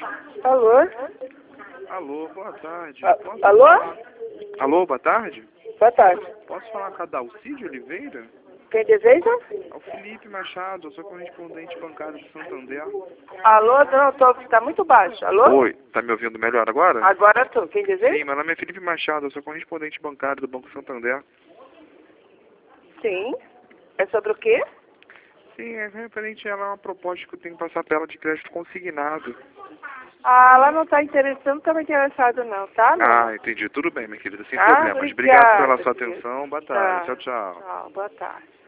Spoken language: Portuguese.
Alô? Alô, boa tarde. Alô? Alô, boa tarde. Boa tarde. Posso falar com a Dalcide Oliveira? Quem deseja? É o Felipe Machado, eu sou correspondente bancário do Santander. Alô? Não, tá muito baixo. Alô? Oi, tá me ouvindo melhor agora? Agora tô. Quem deseja? Sim, meu nome é Felipe Machado, eu sou correspondente bancário do Banco Santander. Sim. É sobre o quê? Sim, é referente a uma proposta que eu tenho que passar pra ela de crédito consignado. Ah, ela não tá interessando, não tá interessado não, tá? Ah, entendi. Tudo bem, minha querida, sem Ah, problemas. Obrigado pela sua querida. atenção. Boa Tá. tarde. Tchau, tchau. Tchau, boa tarde.